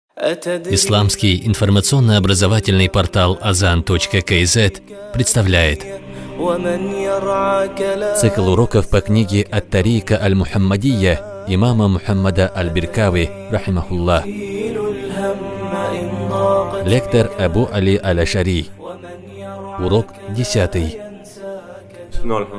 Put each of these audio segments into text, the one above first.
Исламский информационно-образовательный портал Azan.kz представляет цикл уроков по книге «Ат-Тарика аль-Мухаммадия» имама Мухаммада аль-Биркави, рахимахуллах. Лектор Абу Али аль-Ашари. Урок 10. Итак,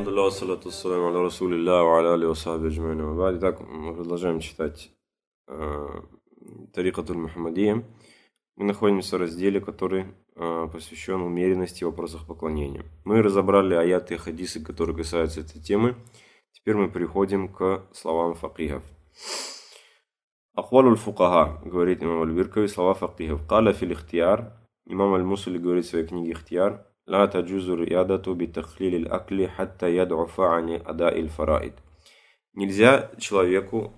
мы продолжаем читать Тарикатуль Мухаммадия. Мы находимся в разделе, который посвящен умеренности в вопросах поклонения. Мы разобрали аяты и хадисы, которые касаются этой темы. Теперь мы переходим к словам факихов. Ахвалуль фукаха, говорит имам аль-Биркави, слова факихов. Каля фил ихтияр, имам аль-Мусули говорит в своей книге «Ихтияр», لا تجوز الرياضة بتخليل الأكل حتى يضعف عن أداء الفرائض. Нельзя человеку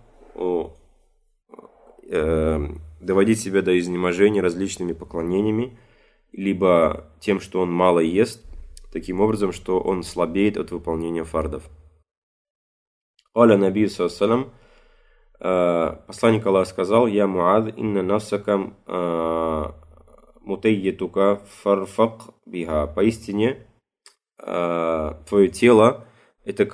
доводить себя до изнеможения различными поклонениями, либо тем, что он мало ест, таким образом, что он слабеет от выполнения фардов. Аля Наби саллаллаху посланник Аллаха сказал: «Я Муад, инна нафсака мутайятука фарфак биха». Поистине, твое тело – это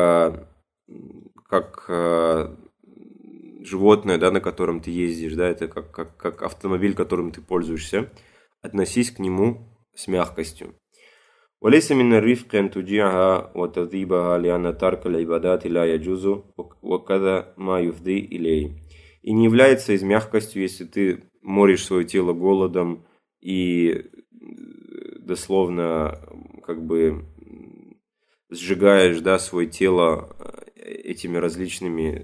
как животное, да, на котором ты ездишь, да, это как автомобиль, которым ты пользуешься. Относись к нему с мягкостью. «Валейса минна рифки ан туджиаха ва тазибаха лианна тарка аль-ибадати ла яджузу ва када ма юфди илей». И не является из мягкостью, если ты моришь свое тело голодом и дословно как бы сжигаешь, да, свое тело этими различными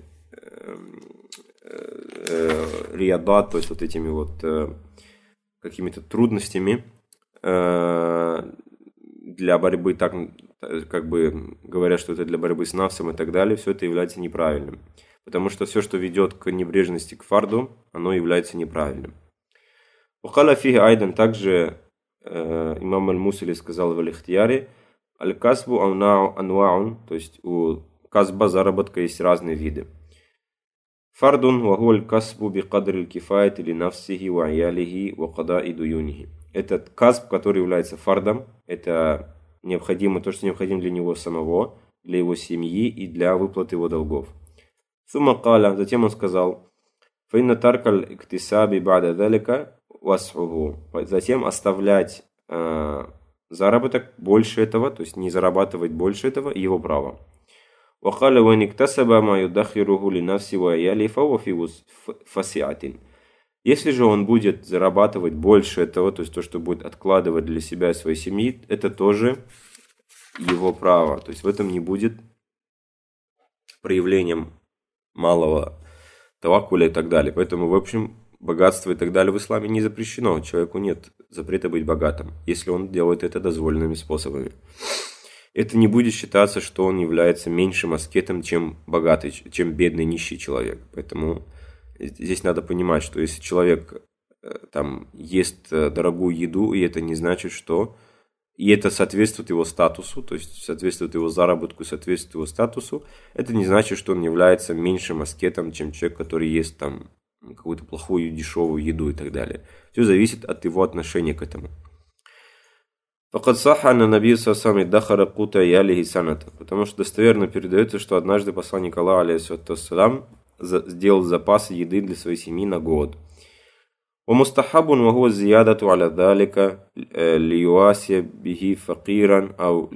риядат, то есть вот этими вот какими-то трудностями для борьбы, так как бы говорят, что это для борьбы с нафсом и так далее, все это является неправильным. Потому что все, что ведет к небрежности, к фарду, оно является неправильным. Ухаля фиги айдан, также имам аль-Мусили сказал в аль-Ихтияре: аль-касбу анваун, то есть у касба заработка есть разные виды. Фардун вагуль касбу би кадри кифайт или нафсихи ва аялихи ва кадаи дуюнихи. Этот касб, который является фардом, это необходимо, то, что необходимо для него самого, для его семьи и для выплаты его долгов. Сумма каля, затем он сказал: фаинна таркаль иктисаби бада далика васхуху. Затем оставлять заработок больше этого, то есть не зарабатывать больше этого, его право. وقال وإن اكتسب ما يدخره لنفسه وعياله فهو في فسعة. Если же он будет зарабатывать больше этого, то есть то, что будет откладывать для себя и своей семьи, это тоже его право. То есть в этом не будет проявлением малого таваккуля и так далее. Поэтому, в общем, богатство и так далее в исламе не запрещено. Человеку нет запрета быть богатым, если он делает это дозволенными способами. Это не будет считаться, что он является меньшим аскетом, чем богатый, чем бедный, нищий человек. Поэтому здесь надо понимать, что если человек там ест дорогую еду, и это не значит, что... И это соответствует его статусу, то есть соответствует его заработку, соответствует его статусу, это не значит, что он является меньшим аскетом, чем человек, который ест там какую-то плохую, дешевую еду и так далее. Все зависит от его отношения к этому. Факад саха на наби сасами дахара кута ялихи саната. Потому что достоверно передается, что однажды посланник Аллаха, алейхиссалам, сделал запасы еды для своей семьи на год. ومستحب وهو الزيادة على ذلك ليواسي به فقيرا أو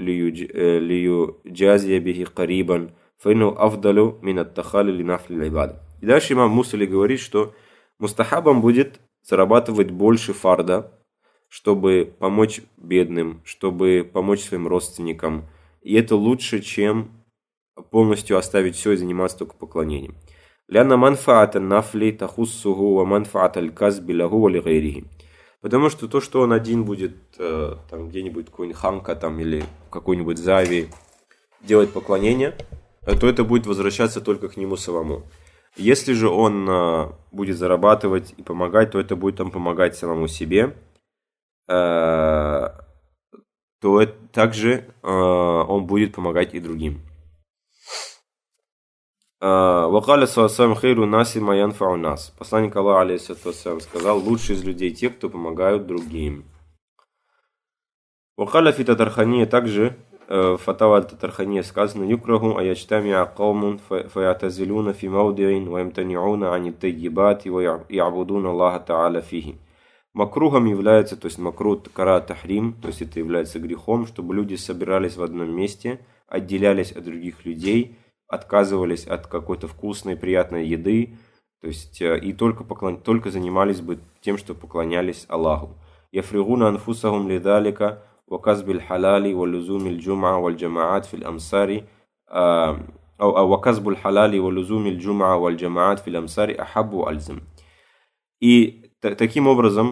ليجازي به قريبا فإنه أفضل من التخلي لنفل العبادة. И дальше имам Мусали говорит, что мустахабом будет зарабатывать больше фарда, чтобы помочь бедным, чтобы помочь своим родственникам. И это лучше, чем полностью оставить все и заниматься только поклонением. Ляна манфаата нафли тахуссуху ва манфаата аль-казби лаху ва лигайрихи. Потому что то, что он один будет там где-нибудь какой-нибудь ханка там, или какой-нибудь зави делать поклонение, то это будет возвращаться только к нему самому. Если же он будет зарабатывать и помогать, то это будет там помогать самому себе, то также он будет помогать и другим. Вакаля саллаллаху хейру наси ма янфау нас. Посланник Аллаха алейхиссалату вассалям сказал: лучшие из людей те, кто помогают другим. Вакаля фи Татархания, также Фатава аль-Татархания сказано: юкраху аячтамиа каумун фаятазилуна фи маудиин ва ямтаниуна ани таййибати ва я'будуна Аллаха та'аля фихи. Макрухом является, то есть макрут кара тахрим, то есть это является грехом, чтобы люди собирались в одном месте, отделялись от других людей, отказывались от какой-то вкусной, приятной еды, то есть и только занимались бы тем, что поклонялись Аллаху. Яфригуна анфусахум лидалика ва казбил халали ва лузумил джум'a валь джамаат фил амсари ва казбул халали ва лузумил джум'a валь джамаат фил амсари ахаббу альзам. И таким образом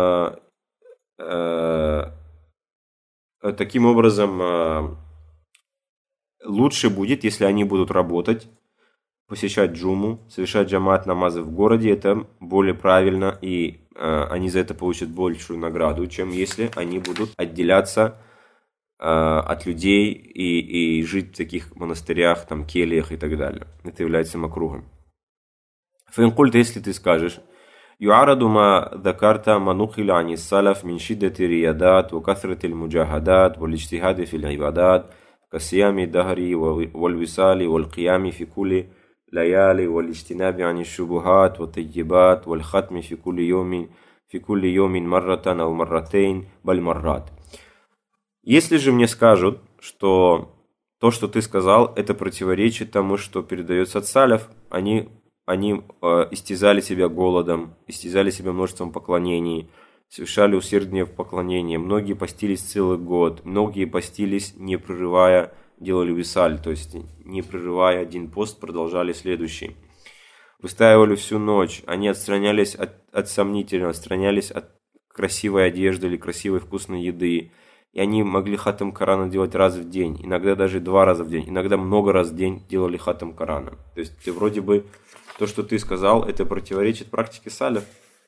лучше будет, если они будут работать, посещать джуму, совершать джамаат намазы в городе, это более правильно, и они за это получат большую награду, чем если они будут отделяться от людей и жить в таких монастырях, там, кельях и так далее. Это является макрухом. Фаинкульт, если ты скажешь: يعرض ما ذكرت ما نقل عن السلف من شدة الرياضات وكثرة المجاهدات والاجتهاد في العبادات كصيام الدهر والوصال والقيام في كل ليالي والاجتناب عن الشبهات والطيبات والختم في كل يوم مرة أو مرتين بل مرات. Если же мне скажут, что то, что ты сказал, это противоречит тому, что передается от саляф, они истязали себя голодом, истязали себя множеством поклонений, совершали усердие в поклонении. Многие постились целый год, многие постились, не прерывая, делали висаль, то есть не прерывая один пост, продолжали следующий. Выстаивали всю ночь, они отстранялись от сомнительного, отстранялись от красивой одежды или красивой вкусной еды. И они могли хатам Корана делать раз в день, иногда даже 2 раза в день, иногда много раз в день делали хатам Корана. То есть ты вроде бы то, что ты сказал, это противоречит практике саляф.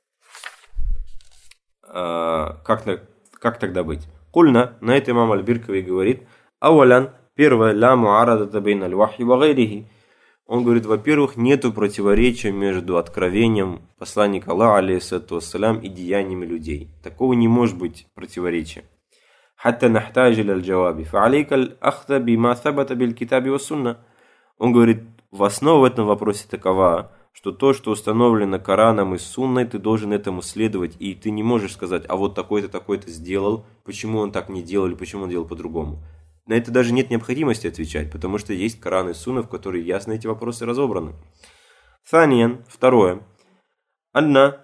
Как тогда быть? Кульна, на это имам Аль-Биркави говорит: ауалян, первое, ла муарадата бейн аль-вахи ва гайрихи. Он говорит: во-первых, нету противоречия между откровением посланника Аллаха алейхиссалату вассалям и деяниями людей. Такого не может быть противоречия. Хатта нахтаджи аль-джаваби, фа алейка аль-ахта бима сабата биль-китаби ва сунна. Он говорит: в основу в этом вопросе такова, что то, что установлено Кораном и Сунной, ты должен этому следовать, и ты не можешь сказать: а вот такой-то, такой-то сделал, почему он так не делал, или почему он делал по-другому. На это даже нет необходимости отвечать, потому что есть Коран и Сунна, в которых ясно эти вопросы разобраны. Саниян, второе. Анна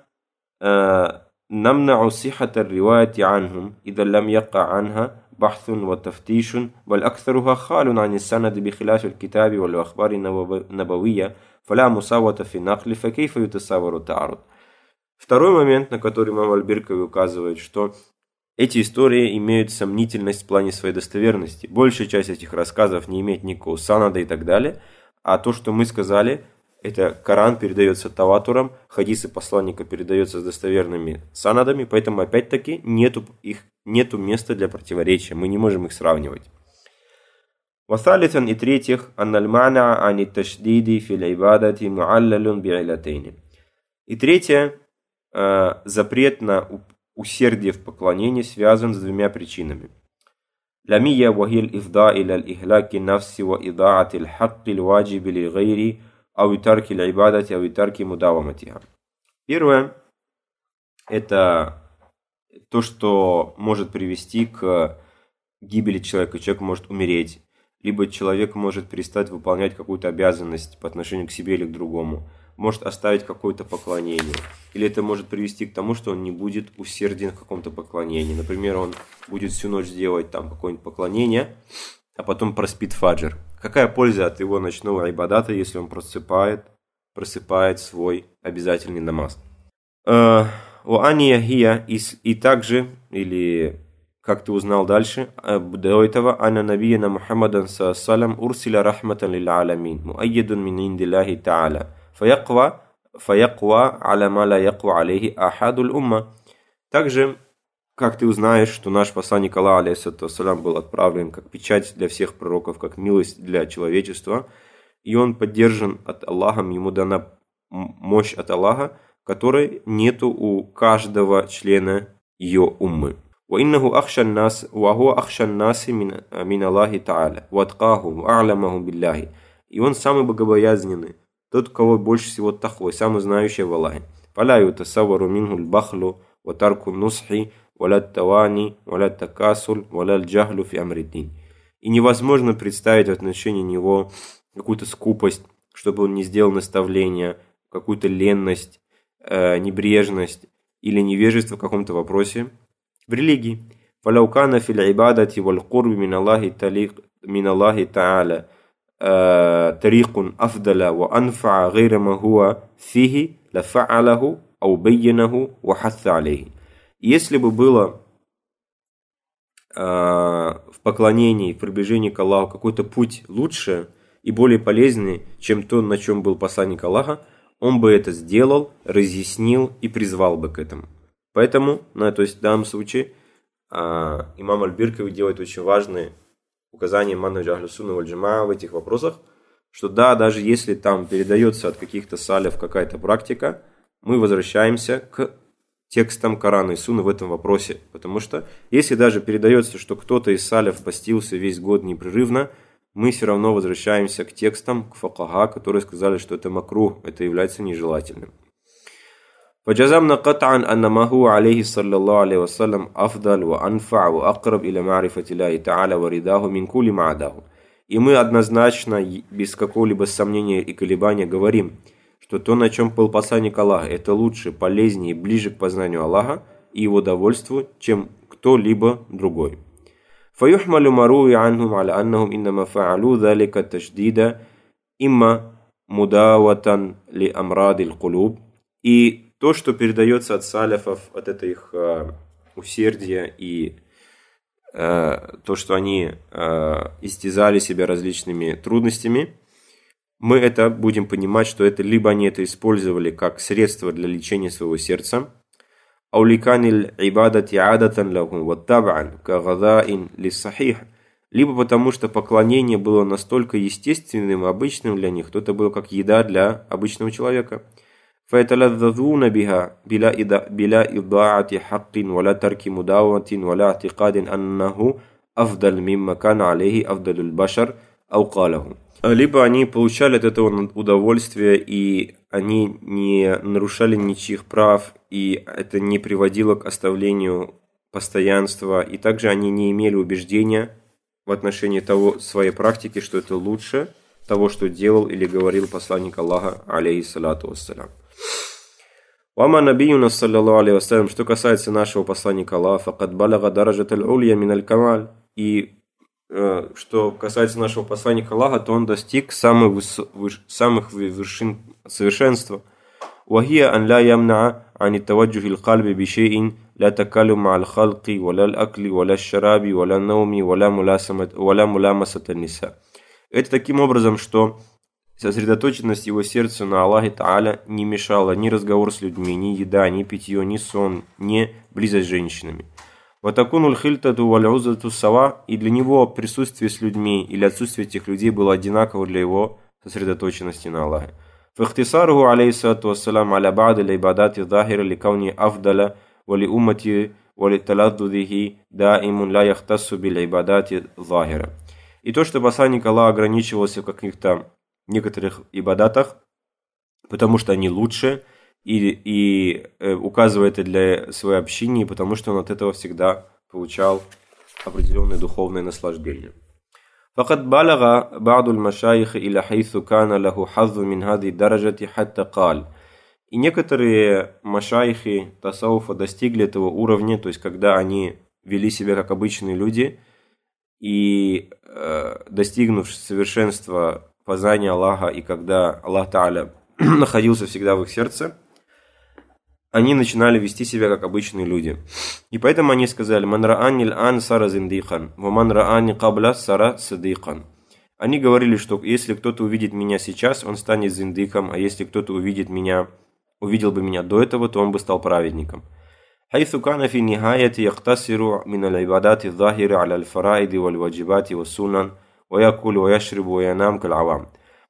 намнау сихата риваяти анхум, ида лам яка анха بحث وتفتيش بل أكثرها خال عن السند بخلاف الكتاب والأخبار النبوية فلا مساواة في النقل فكيف يتصور التعارض. Второй момент, на который имам Аль-Биркави указывает, что эти истории имеют сомнительность в плане своей достоверности. Большая часть этих рассказов не имеет никакого санада и так далее, а то, что мы сказали, это Коран передается таватуром, хадисы посланника передаются с достоверными санадами, поэтому опять-таки нету места для противоречия, мы не можем их сравнивать. Васалитан, и третьих, аннальмана ани ташдиди фил ибадати муаллалун би'илатейни. И третье, запрет на усердие в поклонении связан с 2 причинами. Ламия вахиль ифда иля ихлаки нафси ва идаати л-хакки л-ваджиби ли-гайри авитарки л-ибадати авитарки мудаваматиха. Первое, это то, что может привести к гибели человека. Человек может умереть, либо человек может перестать выполнять какую-то обязанность по отношению к себе или к другому, может оставить какое-то поклонение, или это может привести к тому, что он не будет усерден в каком-то поклонении. Например, он будет всю ночь делать там какое-нибудь поклонение, а потом проспит фаджр. Какая польза от его ночного ибадата, если он просыпает свой обязательный намаз? И также, или как ты узнал дальше, до этого, анна набияна Мухаммадан саллам урсиля рахматан лил аламин, муайядун мин индиллахи та'аля, фаяква аля ма ла яква алейхи ахадуль умма. Также, как ты узнаешь, что наш посланник Аллаха алейхиссалату вассалям был отправлен как печать для всех пророков, как милость для человечества, и он поддержан от Аллаха, ему дана мощь от Аллаха, которой нету у каждого члена ее уммы. وإنه أخشى الناس وهو أخشى الناس من الله تعالى وأتقاهم وأعلمهم بالله. И он самый богобоязненный, тот, кого больше всего тахвой, самый знающий в Аллахе. فلا يتصور منه البخل وترك النصح ولا التواني ولا التكاسل ولا الجهل في أمر الدين. И невозможно представить в отношении него какую-то скупость, чтобы он не сделал наставления, какую-то ленность, небрежность или невежество в каком-то вопросе в религии. فلو كان في العبادة والقرب من الله تعالى طريق أفضل وأنفع غير ما هو فيه لفعله أو بينه وحث عليه. Если бы было в поклонении, в приближении к Аллаху какой-то путь лучше и более полезный, чем то, на чем был посланник Аллаха, он бы это сделал, разъяснил и призвал бы к этому. Поэтому, то есть в данном случае, имам Аль-Биркави делает очень важные указания манхаджа Ахлю Сунна валь Джамаа в этих вопросах, что да, даже если там передается от каких-то саляф какая-то практика, мы возвращаемся к текстам Корана и Сунны в этом вопросе. Потому что если даже передается, что кто-то из саляф постился весь год непрерывно, мы все равно возвращаемся к текстам, к факаха, которые сказали, что это макрух, это является нежелательным. فجزمنا قطعا أن ما هو عليه صلى الله عليه وسلم أفضل وأنفع وأقرب إلى معرفة الله تعالى ورضاه من كل ما عداه. И мы однозначно, без какого-либо сомнения и колебания говорим, что то, на чем был посланник Аллаха, это лучше, полезнее и ближе к познанию Аллаха и его довольству, чем кто-либо другой. فيحمل مروي عنهم على أنهم إنما فعلوا ذلك التشديد إما مداوة لأمراض القلوب. И то, что передается от саляфов, от это их усердия и то, что они истязали себя различными трудностями, мы это будем понимать, что это либо они это использовали как средство для лечения своего сердца, либо потому, что поклонение было настолько естественным и обычным для них, что это было как еда для обычного человека. فيتلذذون بها بلا إضاعة حق ولا ترك مداومة ولا اعتقاد أنه أفضل مما كان عليه أفضل البشر أو قاله. Либо они получали от этого удовольствие, и они не нарушали ничьих прав, и это не приводило к оставлению постоянства, и также они не имели убеждения в отношении того своей практики, что это лучше того, что делал или говорил посланник Аллаха, алейхиссалату вассалям. Вама набиюна саллаллаху алейхи вассалям, что касается нашего посланника Аллаха, факад балага дараджат аль-улья мин аль-камаль, и что касается нашего посланника Аллаха, то он достиг самых вершин совершенства. Вахия ан ла ямна ани таваджухи аль-кальби бишейин ла такаллум аль-халqi валя аль-акли валя аль-шараби валя науми валя муламасат ан-ниса. Это таким образом, что сосредоточенность его сердца на Аллахе Тааля не мешала ни разговор с людьми, ни еда, ни питье, ни сон, ни близость с женщинами. Ватакунуль хильтату вал'узату сава, и для него присутствие с людьми или отсутствие этих людей было одинаково для его сосредоточенности на Аллахе. Фахтисаруху алейхиссалату вассалам аля ба'д аль-ибадати захира ликауни афдаля вали уммати вали таладдудихи даимун ла яхтассу биль-ибадати захира. И то, что посланник Аллаха ограничивался в каких-то некоторых ибадатах, потому что они лучше, и указывает это для своей общины, потому что он от этого всегда получал определенное духовное наслаждение. فقد بلغ بعض المشايخ إلى حيث كان له حظ من هذه الدرجة حتى قال. И некоторые машайхи тасауфа достигли этого уровня, то есть когда они вели себя как обычные люди, и достигнув совершенства познания Аллаха, и когда Аллах Тааля находился всегда в их сердце, они начинали вести себя как обычные люди. И поэтому они сказали: «Ман ра'ани л-ан сара зиндиқан, ва ман ра'ани кабля сара садиқан». Они говорили, что если кто-то увидит меня сейчас, он станет зиндиком, а если кто-то увидел бы меня до этого, то он бы стал праведником. حيث كان في النهاية يقتصر من العبادات الظاهرة على الفرائض والواجبات والسنن ويأكل ويشرب وينام كالعوام.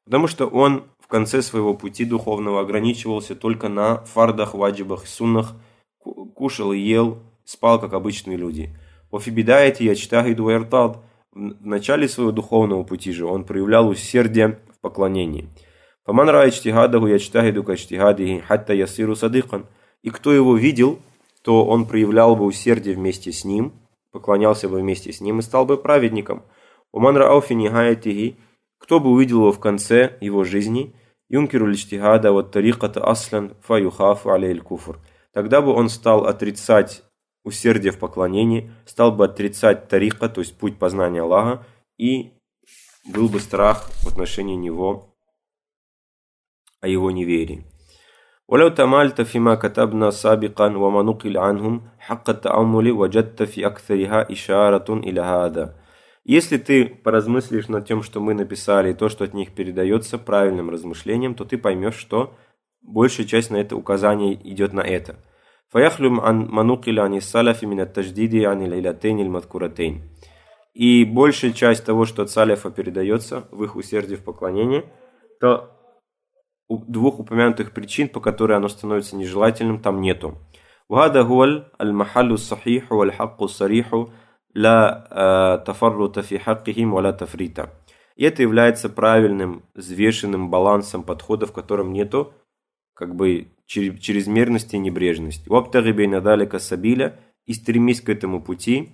Потому что он в конце своего пути духовного ограничивался только на фардах, ваджибах, суннах, кушал и ел, спал, как обычные люди. Офибидаете ячтагиду эртад. В начале своего духовного пути же он проявлял усердие в поклонении. Фаман ра ичтигадаху ячтагиду качтигадихи хатта ясиру садыкан. И кто его видел, то он проявлял бы усердие вместе с ним, поклонялся бы вместе с ним и стал бы праведником. Уман ра ауфи нихаятихи. Кто бы увидел его в конце его жизни, юнкиру личтигада вот тариката аслан фа юхафу алейл куфр. Тогда бы он стал отрицать усердие в поклонении, стал бы отрицать тарика, то есть путь познания Аллаха, и был бы страх в отношении него о его неверии. ولو تمالت فيما كتبنا سابقا وما نقل عنهم حق التأمل وجدت في أكثرها إشارة إلى هذا. Если ты поразмыслишь над тем, что мы написали, и то, что от них передается правильным размышлением, то ты поймешь, что большая часть на это указание идет на это. فيخلم عن ما نقل عن السلف من التجديد عن العلتين المذكورتين. И большая часть того, что от салифа передается в их усердии в поклонении, то двух упомянутых причин, по которым оно становится нежелательным, там нету. وهذا هو المحل الصحيح والحق الصريح لا تفرط في حقهم ولا تفريط. И это является правильным, взвешенным балансом подхода, в котором нету как бы чрезмерности и небрежности. وابتغ بين ذلك السبيل, и стремись к этому пути.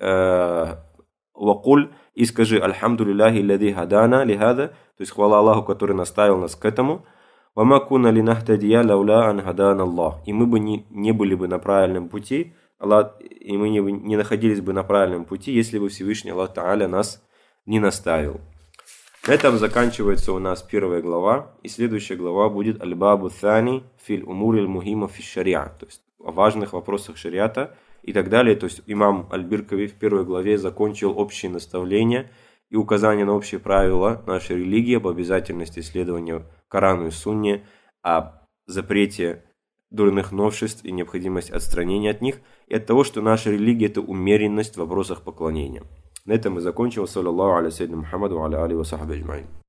وقل, и скажи الحمد لله الذي هدانا لهذا, то есть хвала Аллаху, который наставил нас к этому. وما كنا لنهتدي لولا أن هدانا الله. И мы бы не были бы на правильном пути, и мы не находились бы на правильном пути, если бы Всевышний Аллах Тааля нас не наставил. На этом заканчивается у нас первая глава, и следующая глава будет Аль-Бабу Thani фил умурил мухима фи шариа, то есть о важных вопросах шариата и так далее. То есть имам Аль-Биркави в первой главе закончил общие наставления и указания на общие правила нашей религии об обязательности следования Корану и Сунне, о запрете дурных новшеств и необходимость отстранения от них, и от того, что наша религия – это умеренность в вопросах поклонения. На этом мы закончим. Саллаллаху аля саййидина Мухаммаду ва аля алихи ва сахбихи аджмаин.